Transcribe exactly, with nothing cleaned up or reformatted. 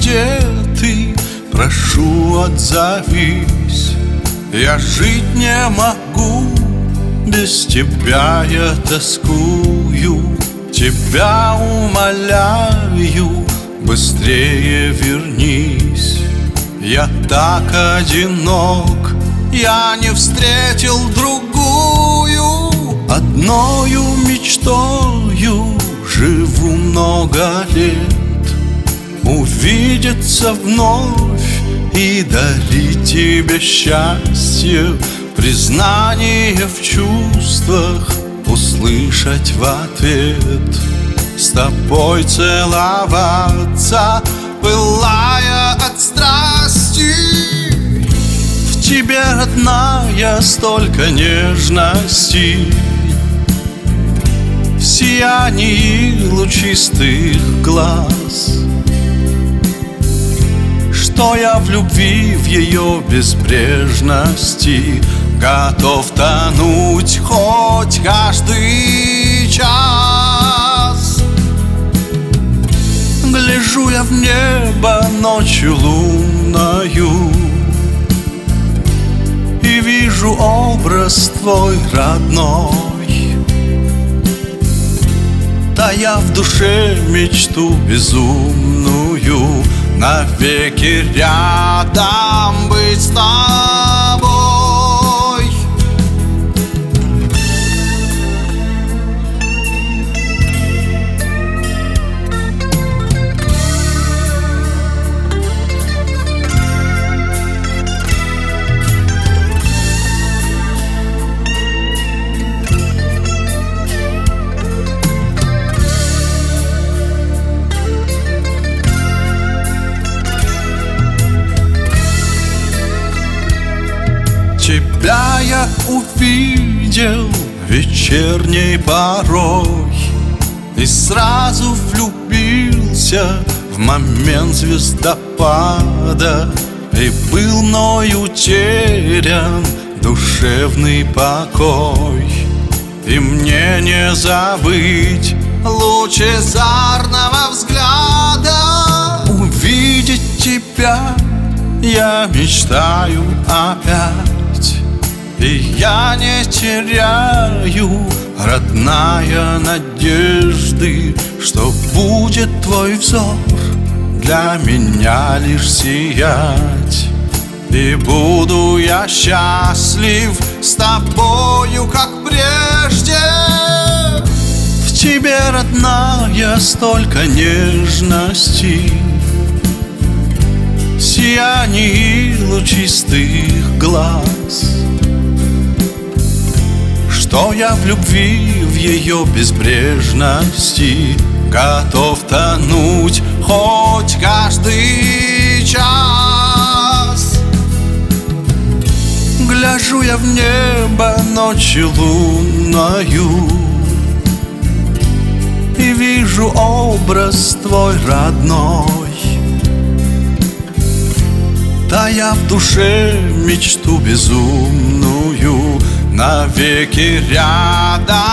где ты? Прошу, отзовись. Я жить не могу, без тебя я тоскую. Тебя умоляю, быстрее вернись. Я так одинок, я не встретил другую. Одною мечтою живу много лет, увидеться вновь и дарить тебе счастье, признание в чувствах услышать в ответ, с тобой целоваться, пылая от страсти. В тебе, родная, столько нежности, в сиянии лучистых глаз, что я в любви, в ее безбрежности готов тонуть хоть каждый час. Гляжу я в небо ночью лунною и вижу образ твой родной, тая в душе мечту безумную, навеки рядом быть с тобой. Тебя я увидел вечерней порой и сразу влюбился в момент звездопада, и был мной утерян душевный покой. И мне не забыть лучезарного взгляда. Увидеть тебя я мечтаю опять, и я не теряю, родная, надежды, что будет твой взор для меня лишь сиять. И буду я счастлив с тобою, как прежде. В тебе, родная, столько нежности, сияние лучистых глаз, что я в любви, в ее безбрежности готов тонуть хоть каждый час. Гляжу я в небо ночью лунною и вижу образ твой родной, тая в душе мечту безумную, навеки рядом